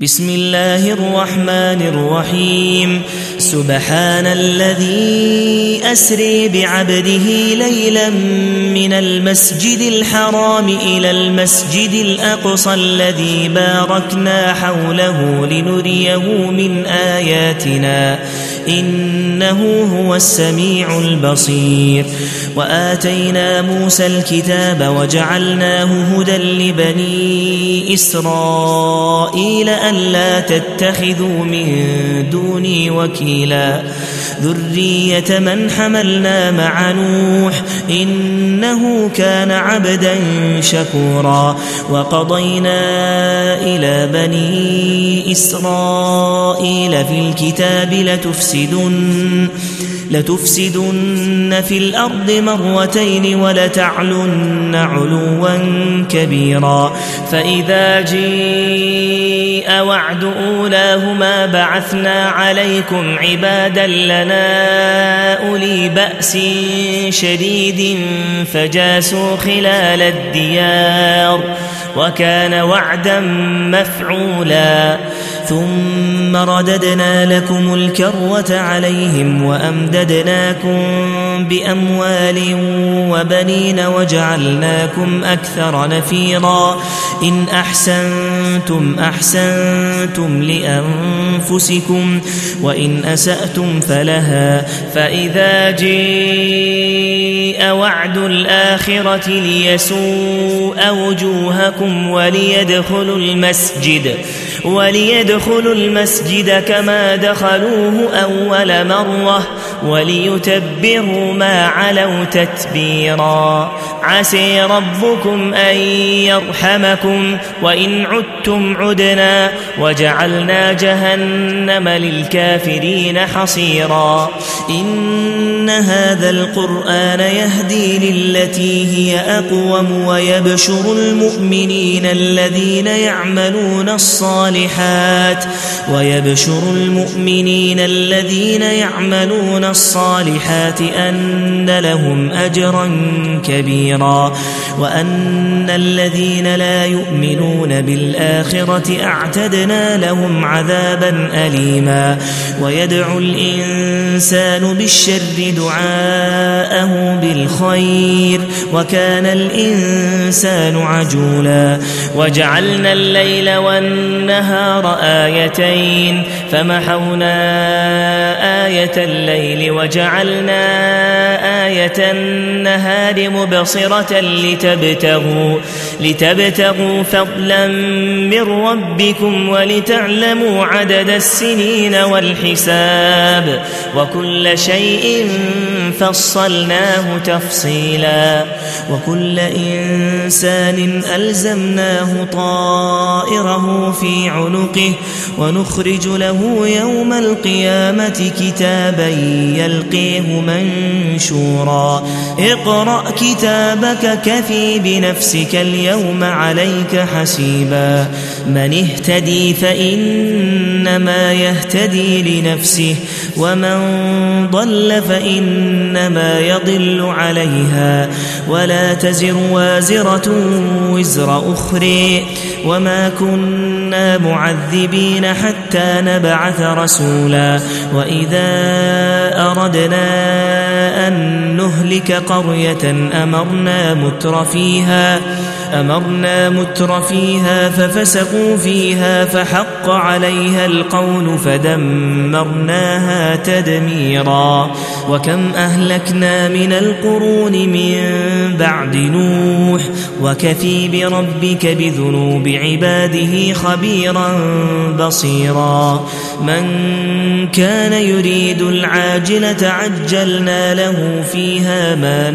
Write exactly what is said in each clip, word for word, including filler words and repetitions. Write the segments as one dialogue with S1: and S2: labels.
S1: بسم الله الرحمن الرحيم سبحان الذي أسري بعبده ليلا من المسجد الحرام إلى المسجد الأقصى الذي باركنا حوله لنريه من آياتنا إنه هو السميع البصير وآتينا موسى الكتاب وجعلناه هدى لبني إسرائيل ألا تتخذوا من دوني وكيلا ذرية من حملنا مع نوح إنه كان عبدا شكورا وقضينا إلى بني إسرائيل في الكتاب لتفسدن لتفسدن في الأرض مرتين ولتعلن علوا كبيرا فإذا جيء وعد أولاهما بعثنا عليكم عبادا لنا أولي بأس شديد فجاسوا خلال الديار وكان وعدا مفعولا ثم رددنا لكم الكرة عليهم وأمددناكم بأموال وبنين وجعلناكم أكثر نفيرا إن أحسنتم أحسنتم لأنفسكم وإن أسأتم فلها فإذا جاء وعد الآخرة ليسوء وجوهكم وليدخلوا المسجد وليدخلوا المسجد كما دخلوه أول مرة وليتبروا ما علوا تتبيرا عسى ربكم أن يرحمكم وإن عدتم عدنا وجعلنا جهنم للكافرين حصيرا إن هذا القرآن يهدي للتي هي أقوم ويبشر المؤمنين الذين يعملون الصالحات ويبشر المؤمنين الذين يعملون الصالحات أن لهم أجرا كبيرا وأن الذين لا يؤمنون بالآخرة أعتدنا لهم عذابا أليما ويدعو الإنسان بالشر دعاءه بالخير وكان الإنسان عجولا وجعلنا الليل والنهار آيتين فمحونا آية الليل وجعلنا آية النهار مبصرة لتبتغوا, لتبتغوا فضلا من ربكم ولتعلموا عدد السنين والحساب وكل شيء فصلناه تفصيلا وكل إنسان ألزمناه طائره في عنقه ونخرج له يوم القيامة كتابا يلقيه منشورا اقرأ كتابك كفي بنفسك اليوم عليك حسيبا من اهتدي فإنما يهتدي لنفسه ومن ضل فإنما يضل عليها ولا تزر وازرة وزر أخرى وما كنا معذبين حتى نبعث رسولا وإذا أردنا أن نهلك قرية أمرنا متر فيها أمرنا متر فيها ففسقوا فيها فحق عليها القول فدمرناها تدميرا وكم أهلكنا من القرون من بعد نوح وكفي بربك بذنوب عباده خبيرا بصيرا من كان يريد العاجلة عجلنا له فيها ما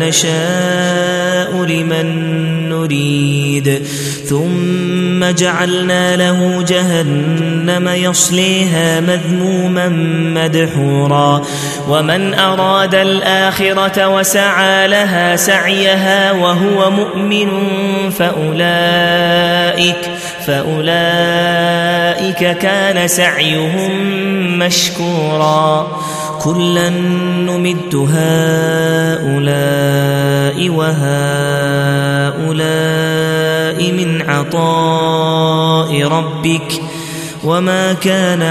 S1: نشاء لمن نريد ثم جعلنا له جهنم يصليها مذموما مدحورا ومن أراد الآخرة وسعى لها سعيها وهو مؤمن فأولئك فأولئك كان سعيهم مشكورا كلا نمد هؤلاء وهؤلاء من عطاء ربك وما كان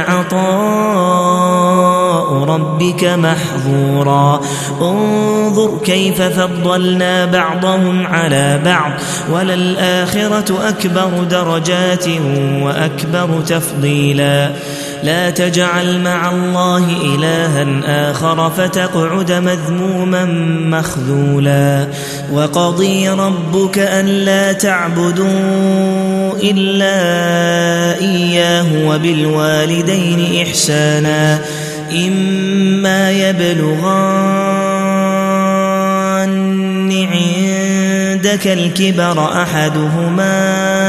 S1: عطاء ربك محظورا انظر كيف فضلنا بعضهم على بعض وللآخرة أكبر درجات وأكبر تفضيلا لا تجعل مع الله إلها آخر فتقعد مذموما مخذولا وقضي ربك ألا تعبدوا إلا إياه وبالوالدين إحسانا إما يبلغن عندك الكبر أحدهما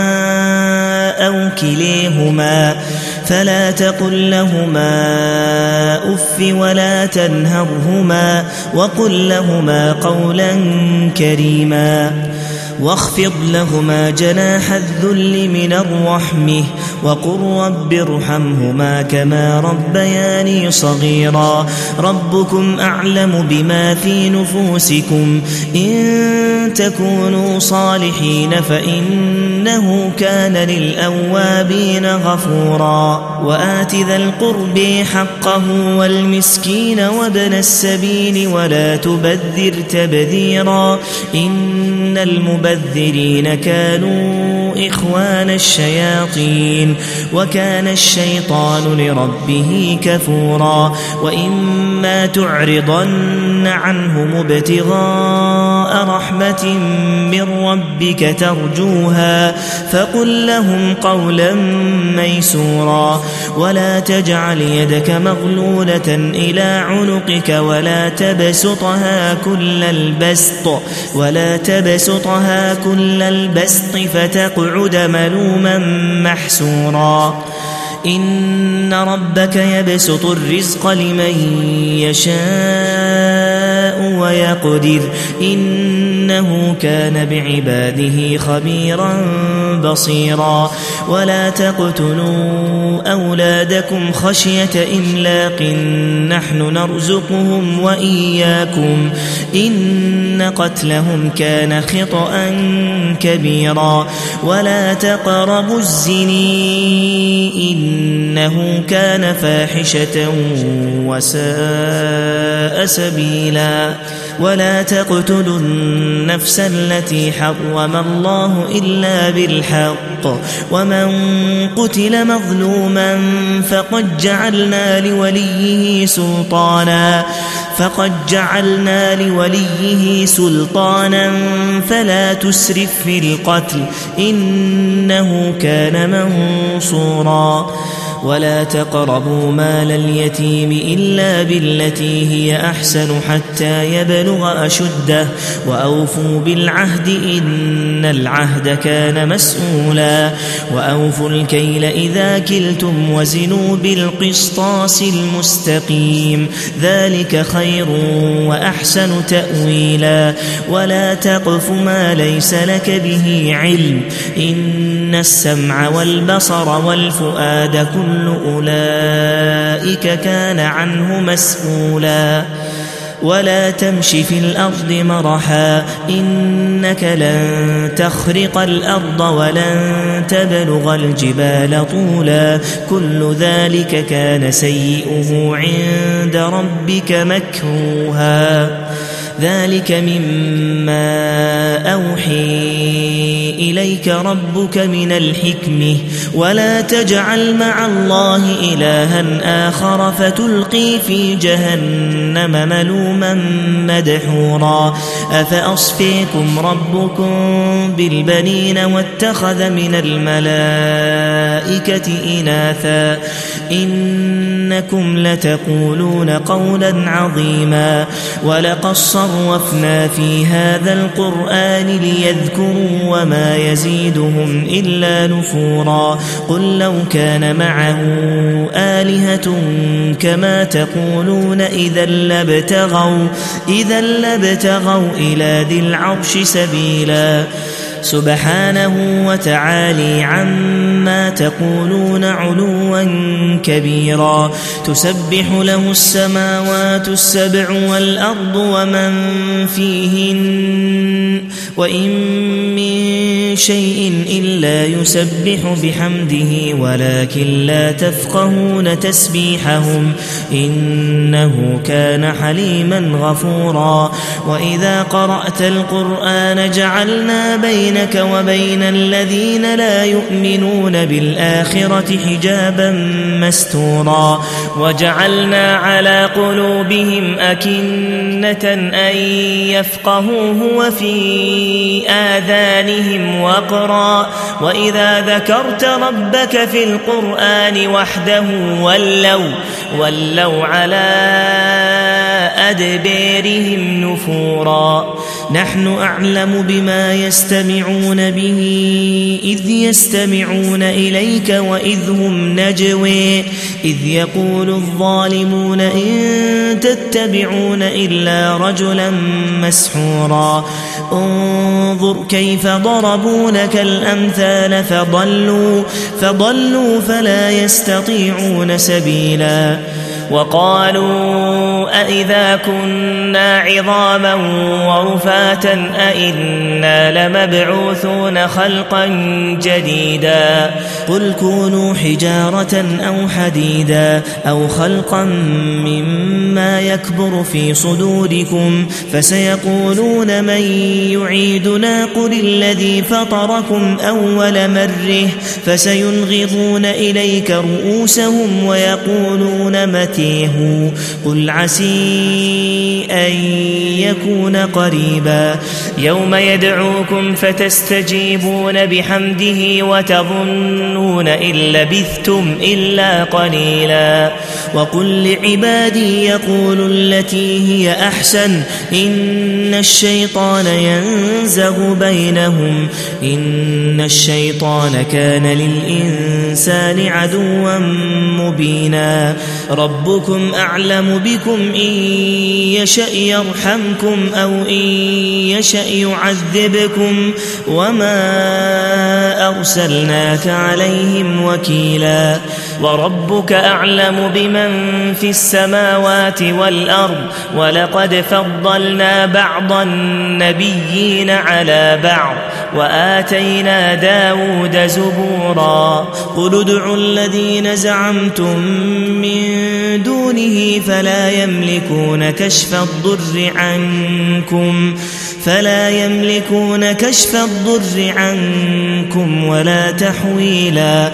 S1: أو كليهما فلا تقل لهما أف ولا تنهرهما وقل لهما قولا كريما واخفض لهما جناح الذل من الرحمة وقل رب ارحمهما كما ربياني صغيرا ربكم أعلم بما في نفوسكم إن تكونوا صالحين فإنه كان للأوابين غفورا وآت ذا القرب حقه والمسكين وابن السبيل ولا تبذر تبذيرا إن المبذرين كانوا إخوان الشياطين وكان الشيطان لربه كفورا وإما تعرضن عنهم ابتغاء رحمة من ربك ترجوها فقل لهم قولا ميسورا ولا تجعل يدك مغلولة إلى عنقك ولا تبسطها كل البسط ولا تبسطها كل البسط فتقعد ملوما محسورا إن ربك يبسط الرزق لمن يشاء ويقدر إنه كان بعباده خبيرا بصيرا ولا تقتلوا أولادكم خشية إملاق نحن نرزقهم وإياكم إن قتلهم كان خطأ كبيرا ولا تقربوا الزنا إنه كان فاحشة وساء سبيلا ولا تقتلوا النفس التي حرم الله إلا بالحق ومن قتل مظلوما فقد جعلنا لوليه سلطانا فقد جعلنا لوليه سلطانا فلا تسرف في القتل إنه كان منصورا ولا تقربوا مال اليتيم إلا بالتي هي أحسن حتى يبلغ أشده وأوفوا بالعهد إن العهد كان مسؤولا وأوفوا الكيل إذا كلتم وزنوا بالقسطاس المستقيم ذلك خير وأحسن تأويلا ولا تقف ما ليس لك به علم إن السمع والبصر والفؤاد كل أولئك كان عنه مسؤولا ولا تمش في الأرض مرحا إنك لن تخرق الأرض ولن تبلغ الجبال طولا كل ذلك كان سيئه عند ربك مكروها ذلك مما أوحي إليك ربك من الحكمة ولا تجعل مع الله إلها آخر فتلقي في جهنم ملوما مدحورا أفأصفيكم ربكم بالبنين واتخذ من الملائكة إناثا إنكم لتقولون قولا عظيما ولقد صرفنا في هذا القرآن ليذكروا وما يزيدهم إلا نفورا قل لو كان معه آلهة كما تقولون إذا لابتغوا, إذا لابتغوا إلى ذي العرش سبيلا سبحانه وتعالى عما تقولون علوا كبيرا تسبح له السماوات السبع والأرض ومن فيهن وإن من شيء إلا يسبح بحمده ولكن لا تفقهون تسبيحهم إنه كان حليما غفورا وإذا قرأت القرآن جعلنا بينك وبين الذين لا يؤمنون بالآخرة حجابا مستورا وجعلنا على قلوبهم أكنة أن يفقهوه وفي آذانهم وقرا وإذا ذكرت ربك في القرآن وحده ولوا, ولوا على أدبارهم نفورا نحن أعلم بما يستمعون به إذ يستمعون إليك وإذ هم نجوى إذ يقول الظالمون إن تتبعون إلا رجلا مسحورا انظر كيف ضربوا لك الأمثال فضلوا, فضلوا فلا يستطيعون سبيلا وقالوا أئذا كنا عظاما ورفاتا أئنا لمبعوثون خلقا جديدا قل كونوا حجارة أو حديدا أو خلقا مما يكبر في صدوركم فسيقولون من يعيدنا قل الذي فطركم أول مرة فسينغضون إليك رؤوسهم ويقولون متى قل عسي أن يكون قريبا يوم يدعوكم فتستجيبون بحمده وتظنون إن لبثتم إلا قليلا وقل لعبادي يقولوا التي هي أحسن إن الشيطان ينزغ بينهم إن الشيطان كان للإنسان عدوا مبينا ربكم أعلم بكم إن يشأ يرحمكم أو إن يشأ يعذبكم وما أرسلناك عليهم وكيلا وربك أعلم بمن في السماوات والأرض ولقد فضلنا بعض النبيين على بعض وآتينا داود زبورا قل ادعوا الذين زعمتم من دونه فلا يملكون كشف الضر عنكم فلا يملكون كشف الضر عنكم ولا تحويلا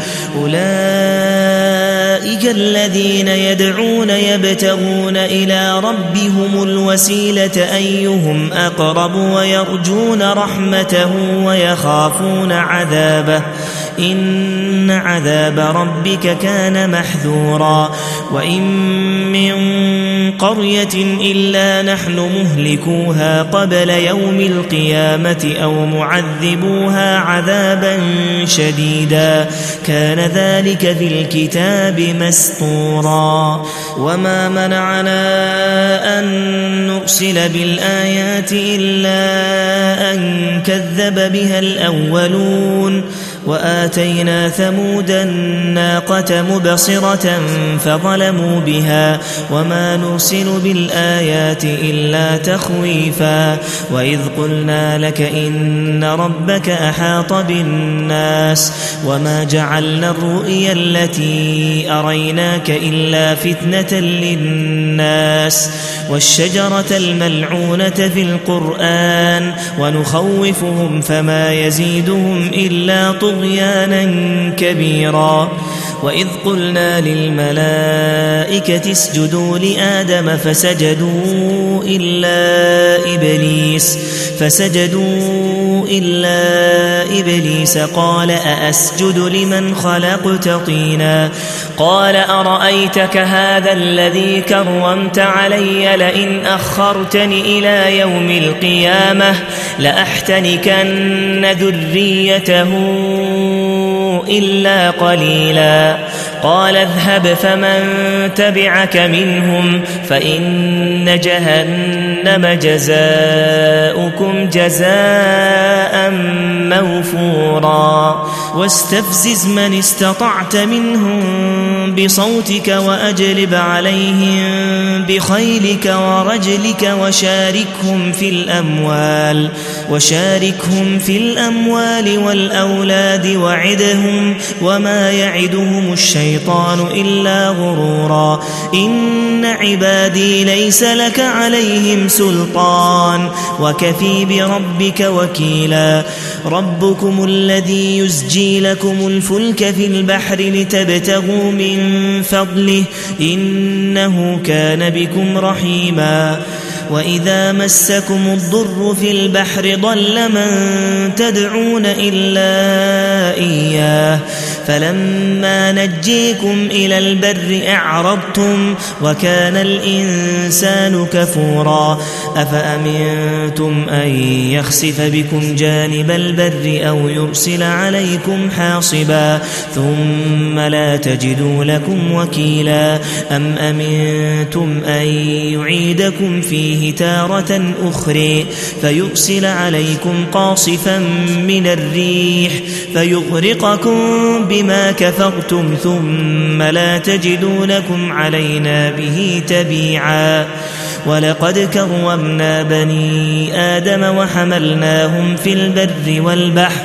S1: أولئك الذين يدعون يبتغون إلى ربهم الوسيلة أيهم أقرب ويرجون رحمته ويخافون عذابه إن عذاب ربك كان محذورا وإن من قرية إلا نحن مهلكوها قبل يوم القيامة أو معذبوها عذابا شديدا كان ذلك في الكتاب مسطورا وما منعنا أن نرسل بالآيات إلا أن كذب بها الأولون وآتينا ثمود الناقة مبصرة فظلموا بها وما نرسل بالآيات إلا تخويفا وإذ قلنا لك إن ربك أحاط بالناس وما جعلنا الرؤيا التي أريناك إلا فتنة للناس والشجرة الملعونة في القرآن ونخوفهم فما يزيدهم إلا طغيانا كبيرا وإذ قلنا للملائكة اسجدوا لآدم فسجدوا إلا إبليس فسجدوا إلا إبليس قال أأسجد لمن خلقت طينا قال أرأيتك هذا الذي كرمت علي لئن أخرتني إلى يوم القيامة لأحتنكن ذريته إلا قليلا قال اذهب فمن تبعك منهم فإن جهنم جزاؤكم جزاء موفورا واستفزز من استطعت منهم بصوتك وأجلب عليهم بخيلك ورجلك وشاركهم في الأموال وشاركهم في الأموال والأولاد وعدهم وما يعدهم الشيطان إلا غرورا إن عبادي ليس لك عليهم سلطان وكفي بربك وكيلا ربكم الذي يزجي لكم الفلك في البحر لتبتغوا من فضله إنه كان بكم رحيما وإذا مسكم الضر في البحر ضل من تدعون إلا إياه فلما نجيكم إلى البر أعرضتم وكان الإنسان كفورا أفأمنتم أن يخسف بكم جانب البر أو يرسل عليكم حاصبا ثم لا تجدوا لكم وكيلا أم أمنتم أن يعيدكم فيه تارة أخرى فيرسل عليكم قاصفا من الريح فيغرقكم بما كفرتم ثم لا تجدوا لكم علينا به تبيعا ولقد كرمنا بني آدم وحملناهم في البر والبحر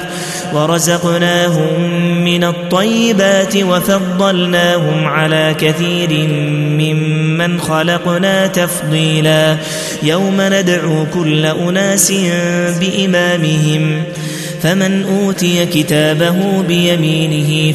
S1: ورزقناهم من الطيبات وفضلناهم على كثير ممن خلقنا تفضيلا يوم ندعو كل أناس بإمامهم فمن أوتي كتابه بيمينه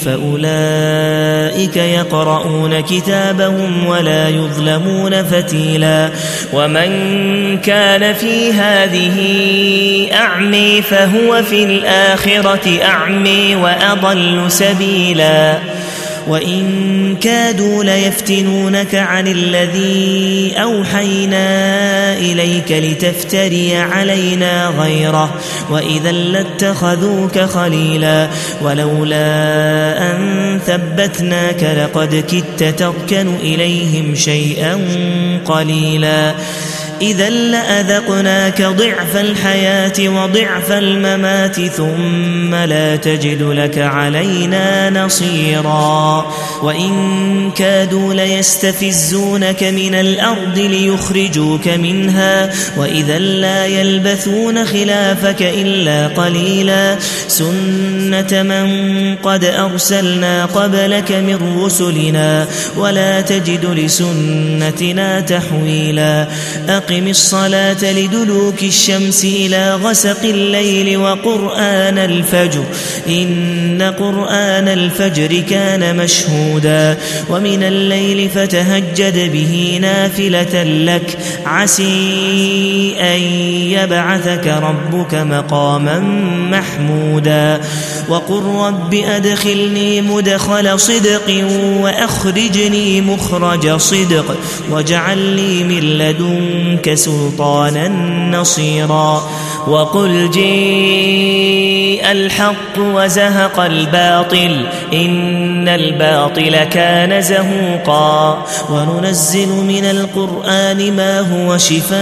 S1: فأولئك يقرؤون كتابهم ولا يظلمون فتيلا ومن كان في هذه أعمي فهو في الآخرة أعمي وأضل سبيلا وإن كادوا ليفتنونك عن الذي أوحينا إليك لتفتري علينا غيره وإذا لاتخذوك خليلا ولولا أن ثبتناك لقد كدت تركن إليهم شيئا قليلا إذا لأذقناك ضعف الحياة وضعف الممات ثم لا تجد لك علينا نصيرا وإن كادوا ليستفزونك من الأرض ليخرجوك منها وإذا لا يلبثون خلافك إلا قليلا سنة من قد أرسلنا قبلك من رسلنا ولا تجد لسنتنا تحويلا أقم الصلاة لدلوك الشمس إلى غسق الليل وقرآن الفجر إن قرآن الفجر كان مشهودا ومن الليل فتهجد به نافلة لك عسي أن يبعثك ربك مقاما محمودا وقل رب أدخلني مدخل صدق وأخرجني مخرج صدق واجعل لي من لدنك سلطانا نصيرا وقل جيء الحق وزهق الباطل إن الباطل كان زهوقا وننزل من القرآن ما هو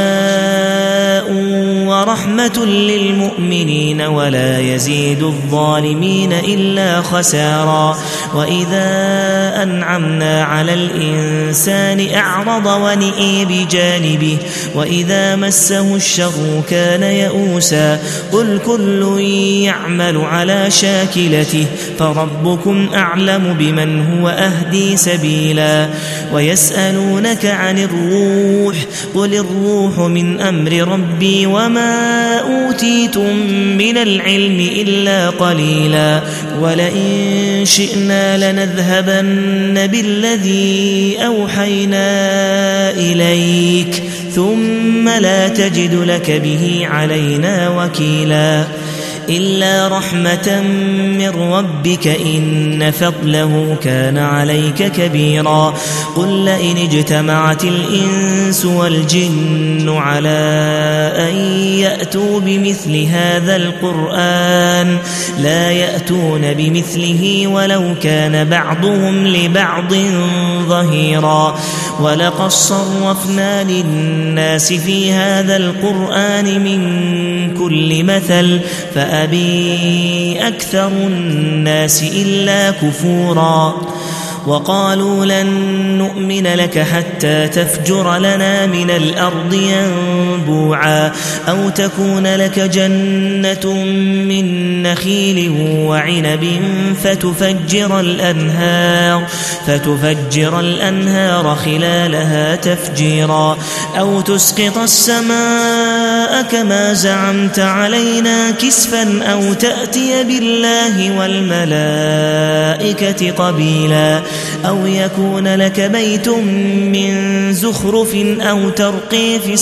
S1: شفاء ورحمة للمؤمنين ولا يزيد الظالمين إلا خسارا وإذا أنعمنا على الإنسان أعرض ونئي بجانبه وإذا مسه الشر كان يئوسا قل كل يعمل على شاكلته فربكم أعلم بمن هو أهدي سبيلا ويسألونك عن الروح قل الروح من أمر ربي وما أوتيتم من العلم إلا قليلا ولئن شئنا لنذهبن بالذي أوحينا إليك ثم لا تجد لك به علينا وكيلا إلا رحمة من ربك إن فضله كان عليك كبيرا قل لئن اجتمعت الإنس والجن على أن يأتوا بمثل هذا القرآن لا يأتون بمثله ولو كان بعضهم لبعض ظهيرا ولقد صرفنا للناس في هذا القرآن من كل مثل فأبي أكثر الناس إلا كفورا وقالوا لن نؤمن لك حتى تفجر لنا من الأرض ينبوعا أو تكون لك جنة من نخيل وعنب فتفجر الأنهار فتفجر الأنهار خلالها تفجيرا أو تسقط السماء كما زعمت علينا كسفا أو تأتي بالله والملائكة قبيلا أو يكون لك بيت من زخرف أو ترقي في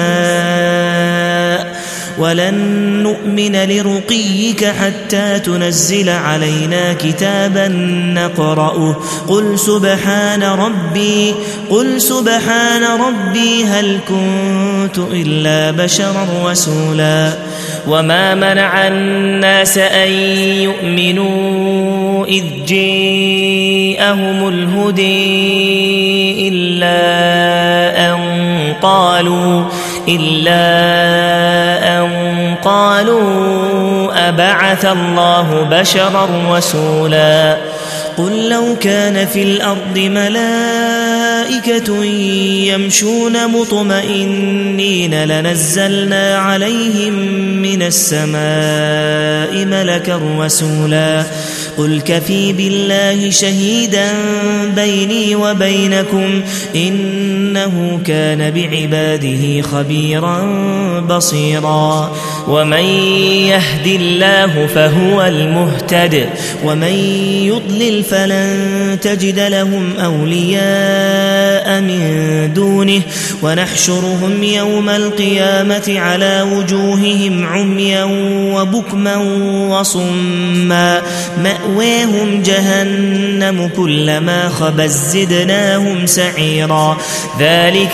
S1: السماء ولن نؤمن لرقيك حتى تنزل علينا كتابا نقرأه قل سبحان ربي قل سبحان ربي هل كنت إلا بشرا رسولا وما منع الناس أن يؤمنوا إذ جاءهم الهدي إلا أن قالوا إلا أن قالوا أبعث الله بشرا رسولا قل لو كان في الأرض ملائكة يمشون مطمئنين لنزلنا عليهم من السماء ملكا رسولا قل كفى بالله شهيدا بيني وبينكم إنه كان بعباده خبيرا بصيرا ومن يهد الله فهو المهتد ومن يضلل فلن تجد لهم أولياء من دونه ونحشرهم يوم القيامة على وجوههم عميا وبكما وصما مأواهم جهنم كلما خبت زدناهم سعيرا ذلك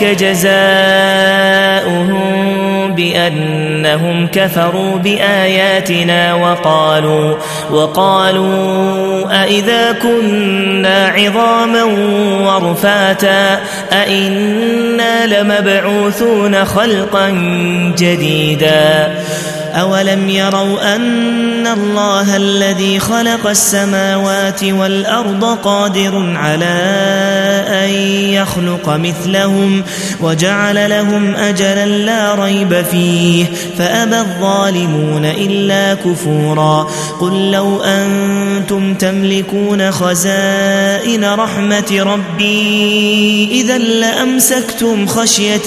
S1: جزاؤهم بأنهم كفروا بآياتنا وقالوا وقالوا أئذا كنا عظاما ورفاتا أئنا لمبعوثون خلقا جديدا أولم يروا أن الله الذي خلق السماوات والأرض قادر على أن يخلق مثلهم وجعل لهم أجلا لا ريب فيه فأبى الظالمون إلا كفورا قل لو أنتم تملكون خزائن رحمة ربي إذا لأمسكتم خشية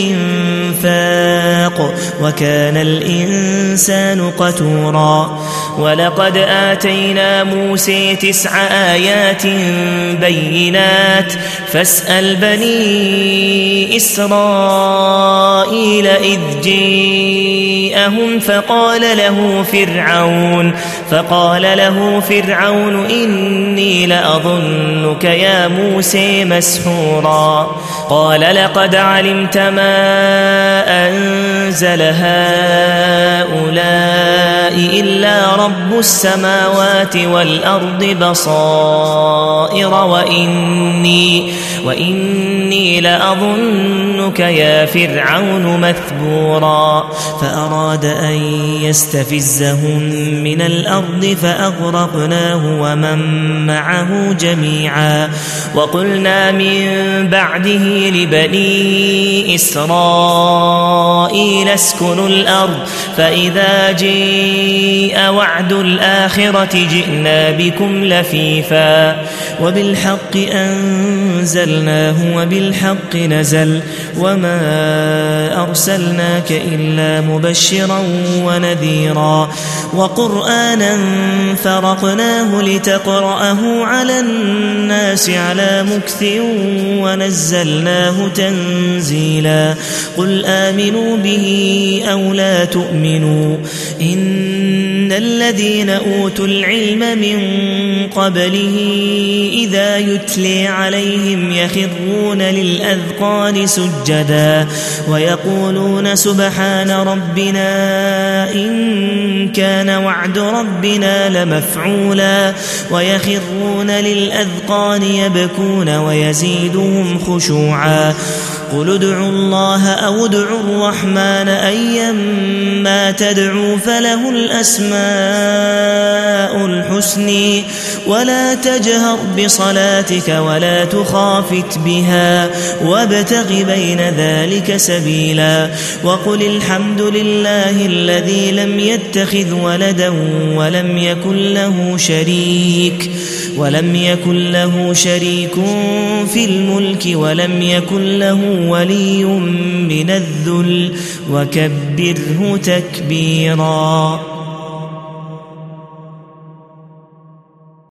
S1: الإنفاق وكان الإنسان الإنسان قتورا ولقد آتينا موسى تسع آيات بينات فاسأل بني إسرائيل إذ جاءهم فقال له فرعون فقال له فرعون إني لأظنك يا موسى مسحورا قال لقد علمت ما أنزل هؤلاء إلا رب السماوات والأرض بصائر وإني, وإني لأظنك يا فرعون مثبورا فأراد أن يستفزهم من الأرض فأغرقناه ومن معه جميعا وقلنا من بعده لبني إسرائيل اسكنوا الأرض فإذا جاء وعد الآخرة جئنا بكم لفيفا وبالحق أنزلناه وبالحق نزل وما أرسلناك إلا مبشرا ونذيرا وقرآنا فرقناه لتقرأه على الناس على مكث ونزلناه تنزيلا قل آمنوا به أو لا تؤمنوا إن الذين أوتوا العلم من قبله إذا يتلي عليهم يخرون للأذقان سجدا ويقولون سبحان ربنا إن كان وعد ربنا لمفعولا ويخرون للأذقان يبكون ويزيدهم خشوعا قل ادعوا الله أو ادعوا الرحمن أيما تدعوا فله الأسماء الحسن ولا تجهر بصلاتك ولا تخافت بها وابتغ بين ذلك سبيلا وقل الحمد لله الذي لم يتخذ ولدا ولم يكن له شريك ولم يكن له شريك في الملك ولم يكن له ولي من الذل وكبره تكبيرا.